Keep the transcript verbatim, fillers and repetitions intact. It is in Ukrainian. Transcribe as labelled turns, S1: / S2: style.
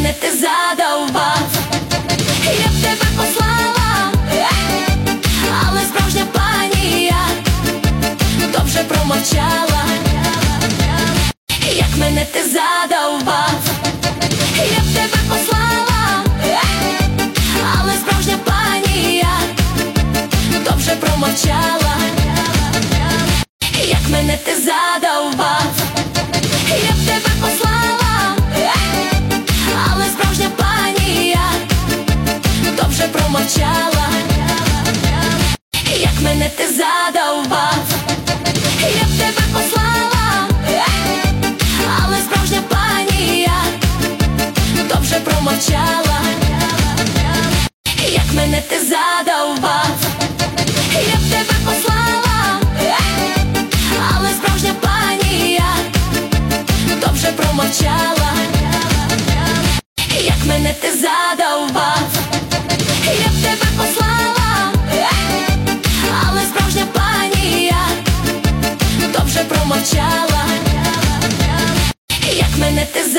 S1: мене ти задовбав. Я б тебе послала, але справжня пані я довше промовчала. Як мене ти задовбав. Я б тебе послала, але справжня пані я довше промовчала. Як мене ти задовбав. Я б тебе послала, але справжня пані я довше промовчала. Як мене ти задовбав. Я б тебе послала, але справжня пані я довше промовчала. Як мене ти задовбав. Я б тебе послала, але справжня пані я довше промовчала. Як мене ти задовбав. Я б тебе послала, але справжня пані я довше промовчала.